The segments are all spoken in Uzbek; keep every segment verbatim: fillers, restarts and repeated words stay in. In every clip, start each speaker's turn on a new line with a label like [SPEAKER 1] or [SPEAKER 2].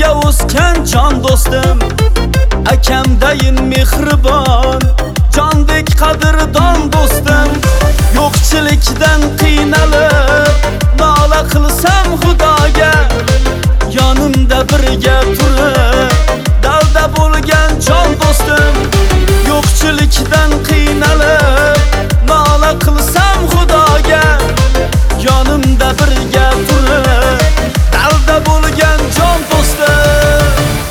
[SPEAKER 1] ko'zimga o'sgan jon do'stim, akamdayin mehribon, jondek qadrdon do'stim. Yo'qchilikdan qiynalib nola qilsam Xudoga, yonimda birga turib dalda bo'lgan jon do'stim. Yo'qchilikdan qiynalib nola qilsam Xudoga, yonimda birga turib dalda bo'lgan jon do'stim.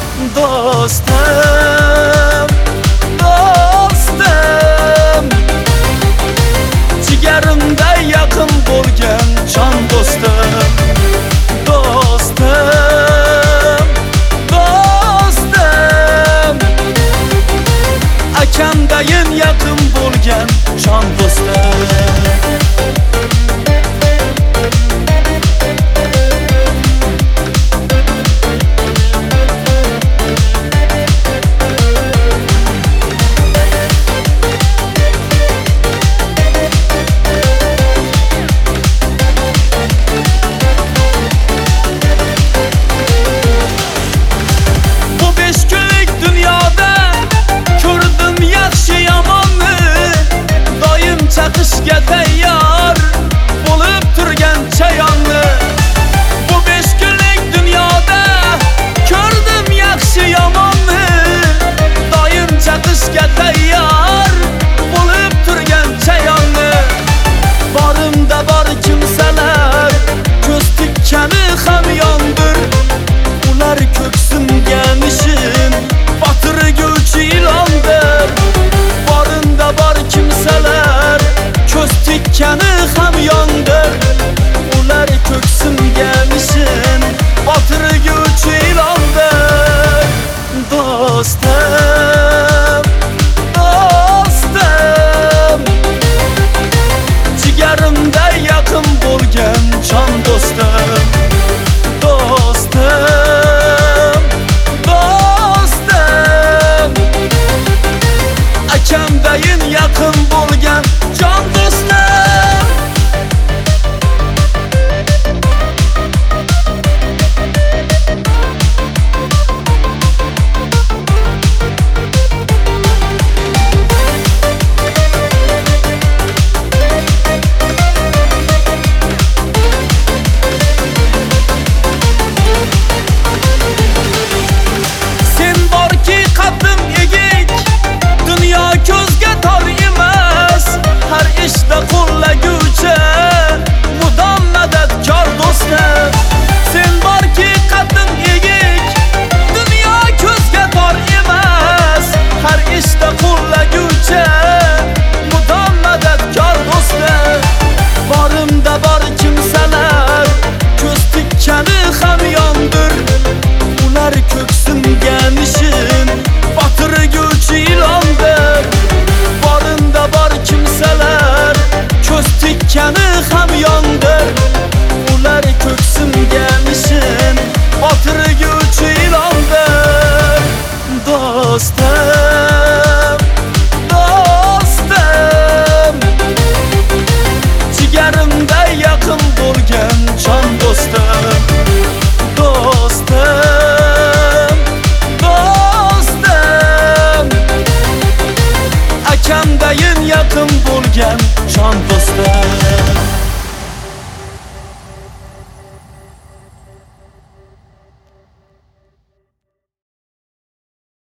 [SPEAKER 1] Do'stim, do'stim, jigarimda yaqin bo'lgan jon do'stim. Do'stim, do'stim, akamdayin yaqin bo'lgan jon do'stim. Chaqishga tayyor bo'lib turgan chayonni, bu besh kunlik dunyoda ko'rdim yaxshi yomonni. Doim chaqishga tayyor bo'lib turgan chayonni, borimda bor kimsalar ko'z tikkani ham yondir. Ular ko'ksimga nishin botirguvchi ilondir. Borimda bor kimsalar ko'z tikkani ham yondir. Ular ko'ksimga nishin botirguvchi ilondir. Do'stim, do'stim, jigarimda yaqin bo'lgan jon do'stim. Do'stim, do'stim, akamdayin yaqin bo'lgan jon do'stim. Sen borki qaddim egik, dunyo ko'zga tor emas. Har ishda qo'llaguvchi mudom madadkor do'stim. Sen borki qaddim egik, dunyo ko'zga tor emas. Har ishda qo'llaguvchi mudom madadkor do'stim. Borimda bor kimsalar ko'z tikkani ham yondir. Ular ko'ksimga nishin botirguvchi ilondir. Borimda bor kimsalar ko'z tikkani ham yondir. Ular ko'ksimga nishin botirguvchi